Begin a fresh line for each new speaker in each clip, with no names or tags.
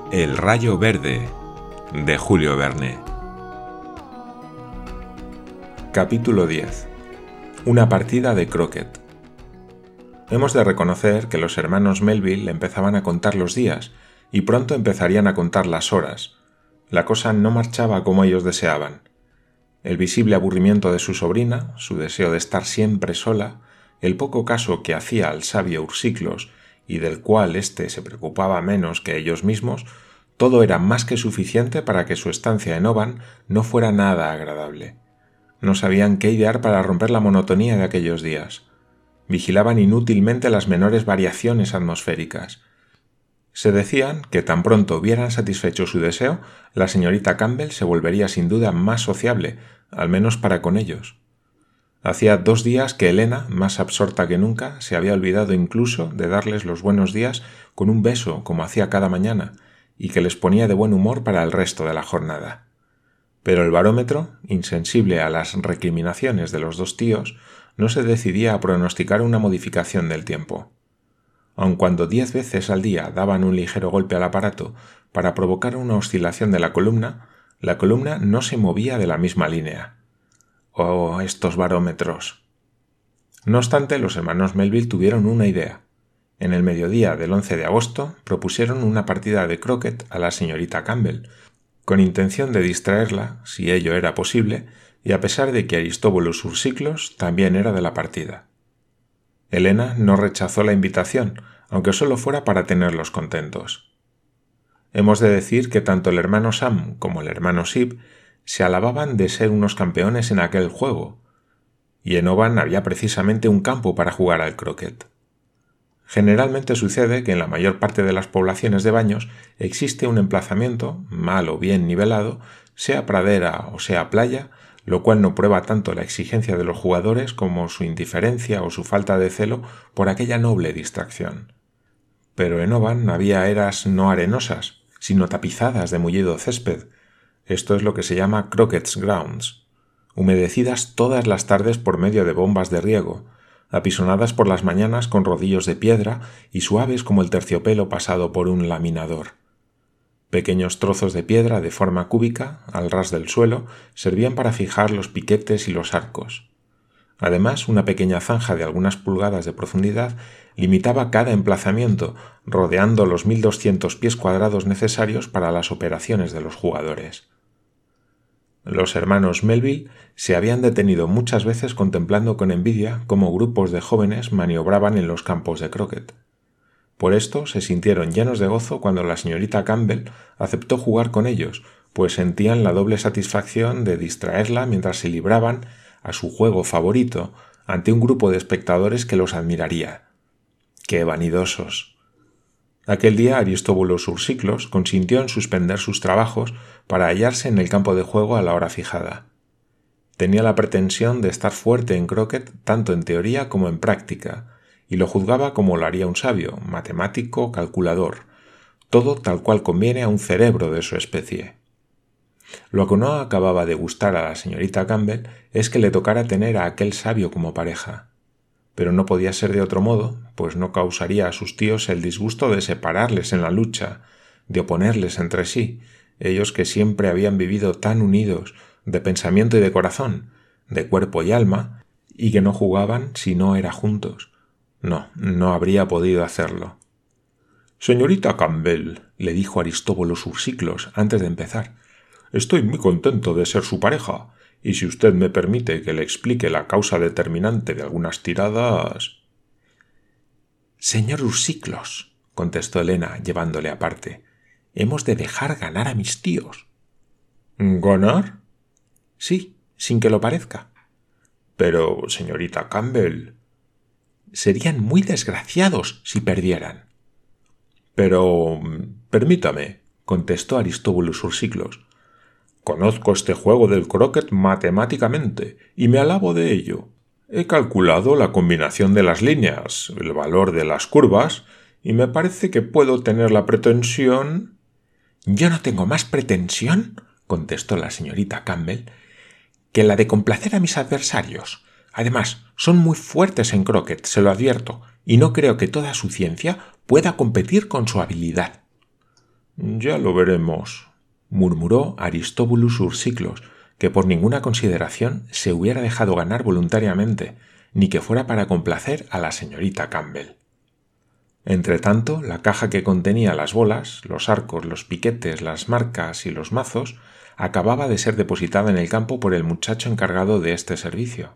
El rayo verde, de Julio Verne. Capítulo 10. Una partida de croquet. Hemos de reconocer que los hermanos Melville empezaban a contar los días y pronto empezarían a contar las horas. La cosa no marchaba como ellos deseaban. El visible aburrimiento de su sobrina, su deseo de estar siempre sola, el poco caso que hacía al sabio Ursiclos y del cual éste se preocupaba menos que ellos mismos, todo era más que suficiente para que su estancia en Oban no fuera nada agradable. No sabían qué idear para romper la monotonía de aquellos días. Vigilaban inútilmente las menores variaciones atmosféricas. Se decían que tan pronto hubieran satisfecho su deseo, la señorita Campbell se volvería sin duda más sociable, al menos para con ellos. Hacía 2 días que Helena, más absorta que nunca, se había olvidado incluso de darles los buenos días con un beso como hacía cada mañana, y que les ponía de buen humor para el resto de la jornada. Pero el barómetro, insensible a las recriminaciones de los 2 tíos, no se decidía a pronosticar una modificación del tiempo. Aun cuando 10 veces al día daban un ligero golpe al aparato para provocar una oscilación de la columna no se movía de la misma línea. ¡Oh, estos barómetros! No obstante, los hermanos Melville tuvieron una idea. En el mediodía del 11 de agosto propusieron una partida de croquet a la señorita Campbell, con intención de distraerla, si ello era posible, y a pesar de que Aristóbulos Ursiclos también era de la partida. Helena no rechazó la invitación, aunque solo fuera para tenerlos contentos. Hemos de decir que tanto el hermano Sam como el hermano Sib se alababan de ser unos campeones en aquel juego, y en Oban había precisamente un campo para jugar al croquet. Generalmente sucede que en la mayor parte de las poblaciones de baños existe un emplazamiento, mal o bien nivelado, sea pradera o sea playa, lo cual no prueba tanto la exigencia de los jugadores como su indiferencia o su falta de celo por aquella noble distracción. Pero en Oban había eras no arenosas, sino tapizadas de mullido césped. Esto es lo que se llama croquet's grounds, humedecidas todas las tardes por medio de bombas de riego, apisonadas por las mañanas con rodillos de piedra y suaves como el terciopelo pasado por un laminador. Pequeños trozos de piedra de forma cúbica, al ras del suelo, servían para fijar los piquetes y los arcos. Además, una pequeña zanja de algunas pulgadas de profundidad limitaba cada emplazamiento, rodeando los 1200 pies cuadrados necesarios para las operaciones de los jugadores. Los hermanos Melville se habían detenido muchas veces contemplando con envidia cómo grupos de jóvenes maniobraban en los campos de croquet. Por esto se sintieron llenos de gozo cuando la señorita Campbell aceptó jugar con ellos, pues sentían la doble satisfacción de distraerla mientras se libraban a su juego favorito ante un grupo de espectadores que los admiraría. ¡Qué vanidosos! Aquel día Aristóbulos Ursiclos consintió en suspender sus trabajos para hallarse en el campo de juego a la hora fijada. Tenía la pretensión de estar fuerte en croquet tanto en teoría como en práctica, y lo juzgaba como lo haría un sabio, matemático, calculador, todo tal cual conviene a un cerebro de su especie. Lo que no acababa de gustar a la señorita Campbell es que le tocara tener a aquel sabio como pareja. Pero no podía ser de otro modo, pues no causaría a sus tíos el disgusto de separarles en la lucha, de oponerles entre sí, ellos que siempre habían vivido tan unidos, de pensamiento y de corazón, de cuerpo y alma, y que no jugaban si no era juntos. No habría podido hacerlo. «Señorita Campbell», le dijo Aristóbulos Ursiclos antes de empezar, «estoy muy contento de ser su pareja, y si usted me permite que le explique la causa determinante de algunas tiradas...» «Señor Ursiclos», contestó Helena, llevándole aparte, «hemos de dejar ganar a mis tíos». «¿Ganar?» «Sí, sin que lo parezca». «Pero, señorita Campbell...» «Serían muy desgraciados si perdieran». «Pero... permítame», contestó Aristóbulos Ursiclos, «conozco este juego del croquet matemáticamente y me alabo de ello. He calculado la combinación de las líneas, el valor de las curvas, y me parece que puedo tener la pretensión...» «Yo no tengo más pretensión», contestó la señorita Campbell, «que la de complacer a mis adversarios. Además, son muy fuertes en croquet, se lo advierto, y no creo que toda su ciencia pueda competir con su habilidad». Ya lo veremos, murmuró Aristóbulus Ursiclos, que por ninguna consideración se hubiera dejado ganar voluntariamente, ni que fuera para complacer a la señorita Campbell. Entretanto, la caja que contenía las bolas, los arcos, los piquetes, las marcas y los mazos acababa de ser depositada en el campo por el muchacho encargado de este servicio.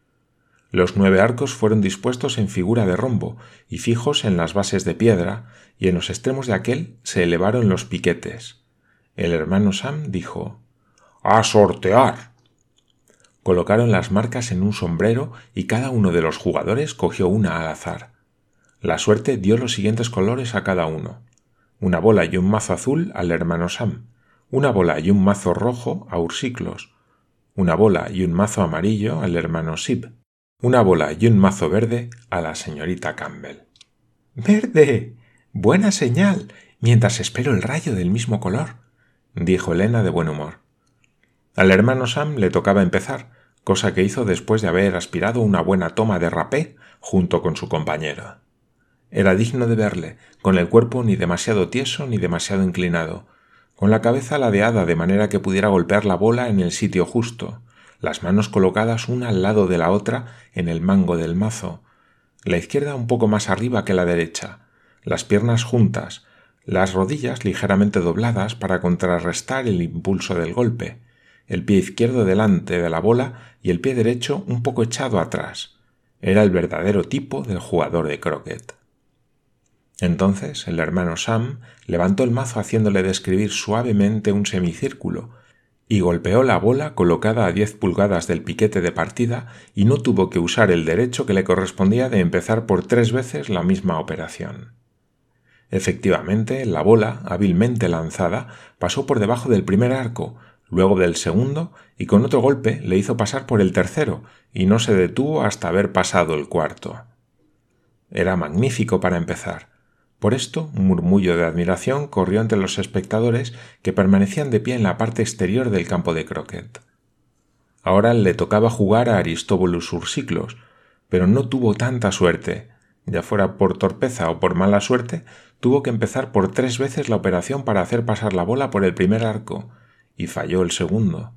Los 9 arcos fueron dispuestos en figura de rombo y fijos en las bases de piedra, y en los extremos de aquel se elevaron los piquetes. El hermano Sam dijo: «¡A sortear!». Colocaron las marcas en un sombrero y cada uno de los jugadores cogió una al azar. La suerte dio los siguientes colores a cada uno: una bola y un mazo azul al hermano Sam, una bola y un mazo rojo a Ursiclos, una bola y un mazo amarillo al hermano Sib, una bola y un mazo verde a la señorita Campbell. «¡Verde! Buena señal, mientras espero el rayo del mismo color», dijo Elena de buen humor. Al hermano Sam le tocaba empezar, cosa que hizo después de haber aspirado una buena toma de rapé junto con su compañero. Era digno de verle, con el cuerpo ni demasiado tieso ni demasiado inclinado, con la cabeza ladeada de manera que pudiera golpear la bola en el sitio justo, las manos colocadas una al lado de la otra en el mango del mazo, la izquierda un poco más arriba que la derecha, las piernas juntas, las rodillas ligeramente dobladas para contrarrestar el impulso del golpe, el pie izquierdo delante de la bola y el pie derecho un poco echado atrás. Era el verdadero tipo del jugador de croquet. Entonces el hermano Sam levantó el mazo haciéndole describir suavemente un semicírculo y golpeó la bola colocada a 10 pulgadas del piquete de partida, y no tuvo que usar el derecho que le correspondía de empezar por 3 veces la misma operación. Efectivamente, la bola, hábilmente lanzada, pasó por debajo del primer arco, luego del segundo, y con otro golpe le hizo pasar por el tercero, y no se detuvo hasta haber pasado el cuarto. Era magnífico para empezar. Por esto, un murmullo de admiración corrió entre los espectadores, que permanecían de pie en la parte exterior del campo de croquet. Ahora le tocaba jugar a Aristóbulus Ursiclos, pero no tuvo tanta suerte. Ya fuera por torpeza o por mala suerte, tuvo que empezar por 3 veces la operación para hacer pasar la bola por el primer arco, y falló el segundo.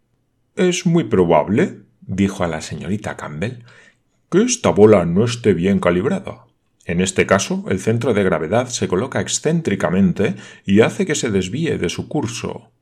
«Es muy probable», dijo a la señorita Campbell, «que esta bola no esté bien calibrada. En este caso, el centro de gravedad se coloca excéntricamente y hace que se desvíe de su curso».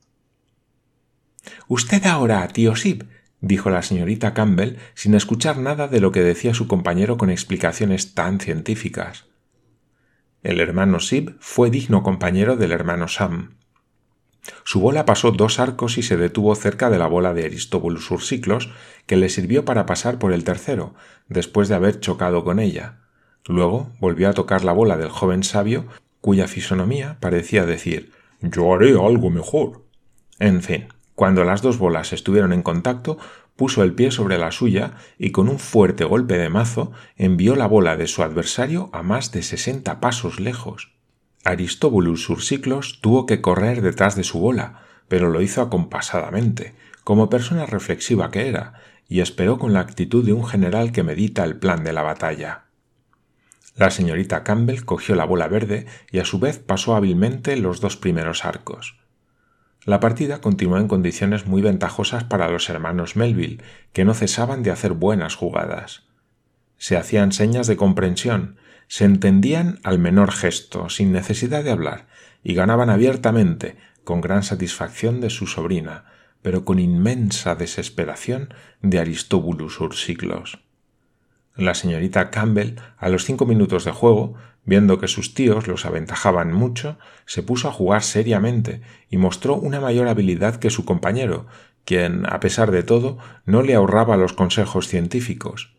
«Usted ahora, tío Sib», dijo la señorita Campbell, sin escuchar nada de lo que decía su compañero con explicaciones tan científicas. El hermano Sib fue digno compañero del hermano Sam. Su bola pasó 2 arcos y se detuvo cerca de la bola de Aristóbulus Ursiclos, que le sirvió para pasar por el tercero, después de haber chocado con ella. Luego volvió a tocar la bola del joven sabio, cuya fisonomía parecía decir: «Yo haré algo mejor». En fin, cuando las 2 bolas estuvieron en contacto, puso el pie sobre la suya y con un fuerte golpe de mazo envió la bola de su adversario a más de 60 pasos lejos. Aristóbulus Ursiclos tuvo que correr detrás de su bola, pero lo hizo acompasadamente, como persona reflexiva que era, y esperó con la actitud de un general que medita el plan de la batalla. La señorita Campbell cogió la bola verde y a su vez pasó hábilmente los 2 primeros arcos. La partida continuó en condiciones muy ventajosas para los hermanos Melville, que no cesaban de hacer buenas jugadas. Se hacían señas de comprensión, se entendían al menor gesto, sin necesidad de hablar, y ganaban abiertamente, con gran satisfacción de su sobrina, pero con inmensa desesperación de Aristóbulus Ursiclos. La señorita Campbell, a los 5 minutos de juego, viendo que sus tíos los aventajaban mucho, se puso a jugar seriamente y mostró una mayor habilidad que su compañero, quien, a pesar de todo, no le ahorraba los consejos científicos.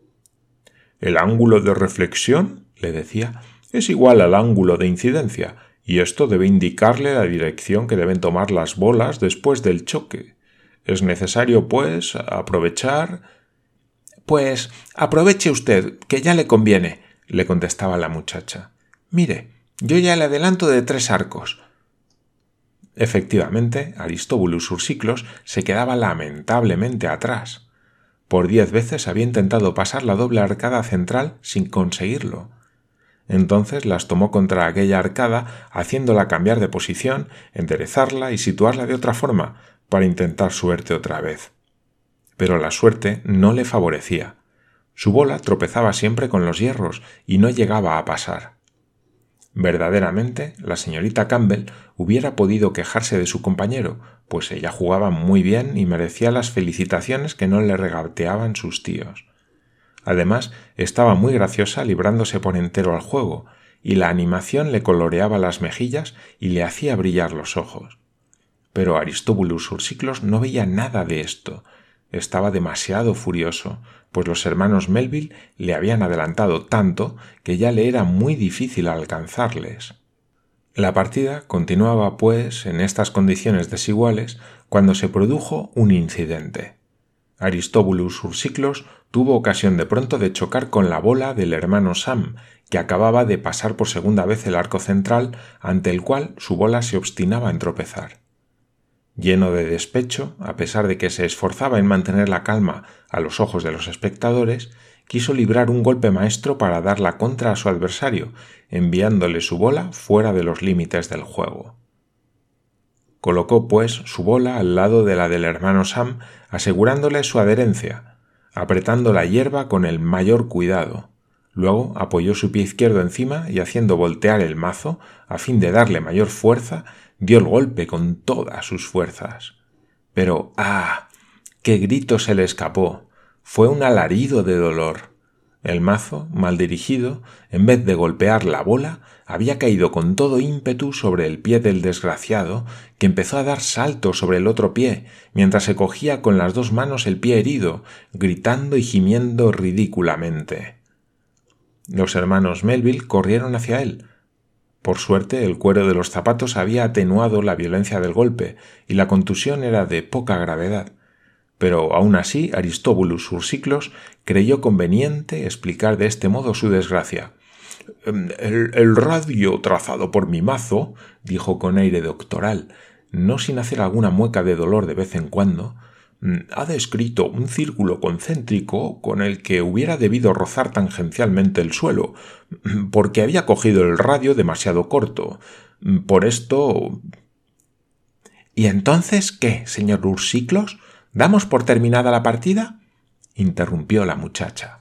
«El ángulo de reflexión», le decía, «es igual al ángulo de incidencia, y esto debe indicarle la dirección que deben tomar las bolas después del choque. Es necesario, pues, aprovechar...». «Pues aproveche usted, que ya le conviene», le contestaba la muchacha. «Mire, yo ya le adelanto de 3 arcos». Efectivamente, Aristóbulus Ursiclos se quedaba lamentablemente atrás. Por 10 veces había intentado pasar la doble arcada central sin conseguirlo. Entonces las tomó contra aquella arcada, haciéndola cambiar de posición, enderezarla y situarla de otra forma, para intentar suerte otra vez. Pero la suerte no le favorecía. Su bola tropezaba siempre con los hierros y no llegaba a pasar. Verdaderamente, la señorita Campbell hubiera podido quejarse de su compañero, pues ella jugaba muy bien y merecía las felicitaciones que no le regateaban sus tíos. Además, estaba muy graciosa librándose por entero al juego, y la animación le coloreaba las mejillas y le hacía brillar los ojos. Pero Aristóbulus Ursiclos no veía nada de esto. Estaba demasiado furioso, pues los hermanos Melville le habían adelantado tanto que ya le era muy difícil alcanzarles. La partida continuaba, pues, en estas condiciones desiguales, cuando se produjo un incidente. Aristóbulus Ursiclos tuvo ocasión de pronto de chocar con la bola del hermano Sam, que acababa de pasar por segunda vez el arco central, ante el cual su bola se obstinaba en tropezar. Lleno de despecho, a pesar de que se esforzaba en mantener la calma a los ojos de los espectadores, quiso librar un golpe maestro para dar la contra a su adversario, enviándole su bola fuera de los límites del juego. Colocó, pues, su bola al lado de la del hermano Sam, asegurándole su adherencia, apretando la hierba con el mayor cuidado. Luego apoyó su pie izquierdo encima y, haciendo voltear el mazo, a fin de darle mayor fuerza, dio el golpe con todas sus fuerzas. Pero ¡ah! ¡Qué grito se le escapó! Fue un alarido de dolor. El mazo, mal dirigido, en vez de golpear la bola, había caído con todo ímpetu sobre el pie del desgraciado, que empezó a dar saltos sobre el otro pie, mientras se cogía con las dos manos el pie herido, gritando y gimiendo ridículamente. Los hermanos Melville corrieron hacia él. Por suerte, el cuero de los zapatos había atenuado la violencia del golpe, y la contusión era de poca gravedad. Pero aún así Aristóbulus Ursiclos creyó conveniente explicar de este modo su desgracia. El radio trazado por mi mazo, dijo con aire doctoral, no sin hacer alguna mueca de dolor de vez en cuando, ha descrito un círculo concéntrico con el que hubiera debido rozar tangencialmente el suelo, porque había cogido el radio demasiado corto. Por esto... ¿Y entonces qué, señor Ursiclos? ¿Damos por terminada la partida? Interrumpió la muchacha.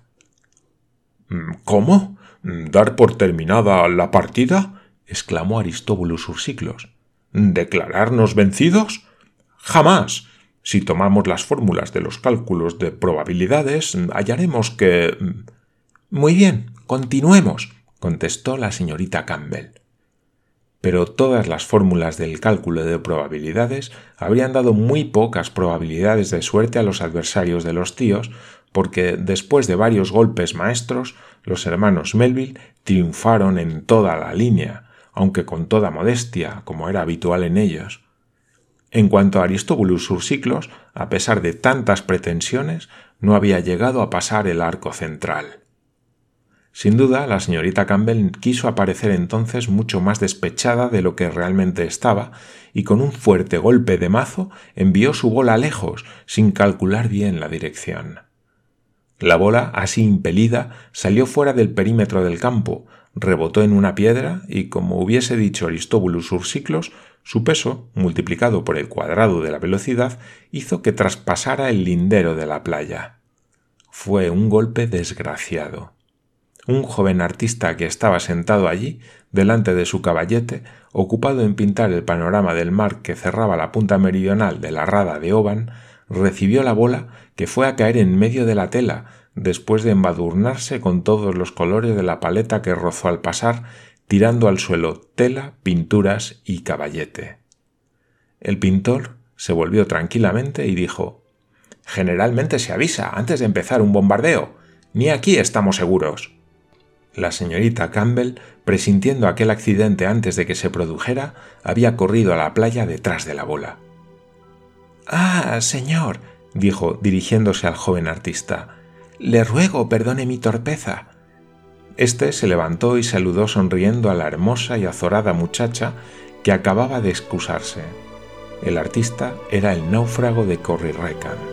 ¿Cómo? ¿Dar por terminada la partida? Exclamó Aristóbulus Ursiclos. ¿Declararnos vencidos? ¡Jamás! Si tomamos las fórmulas de los cálculos de probabilidades, hallaremos que... Muy bien, continuemos, contestó la señorita Campbell. Pero todas las fórmulas del cálculo de probabilidades habrían dado muy pocas probabilidades de suerte a los adversarios de los tíos, porque después de varios golpes maestros, los hermanos Melville triunfaron en toda la línea, aunque con toda modestia, como era habitual en ellos. En cuanto a Aristóbulus Ursiclos, a pesar de tantas pretensiones, no había llegado a pasar el arco central. Sin duda, la señorita Campbell quiso aparecer entonces mucho más despechada de lo que realmente estaba, y con un fuerte golpe de mazo envió su bola lejos, sin calcular bien la dirección. La bola, así impelida, salió fuera del perímetro del campo, rebotó en una piedra y, como hubiese dicho Aristóbulus Ursiclos, su peso, multiplicado por el cuadrado de la velocidad, hizo que traspasara el lindero de la playa. Fue un golpe desgraciado. Un joven artista que estaba sentado allí, delante de su caballete, ocupado en pintar el panorama del mar que cerraba la punta meridional de la rada de Oban, recibió la bola que fue a caer en medio de la tela, después de embadurnarse con todos los colores de la paleta que rozó al pasar, tirando al suelo tela, pinturas y caballete. El pintor se volvió tranquilamente y dijo: «Generalmente se avisa antes de empezar un bombardeo. Ni aquí estamos seguros». La señorita Campbell, presintiendo aquel accidente antes de que se produjera, había corrido a la playa detrás de la bola. «Ah, señor», dijo, dirigiéndose al joven artista, «le ruego perdone mi torpeza». Este se levantó y saludó sonriendo a la hermosa y azorada muchacha que acababa de excusarse. El artista era el náufrago de Corryvreckan.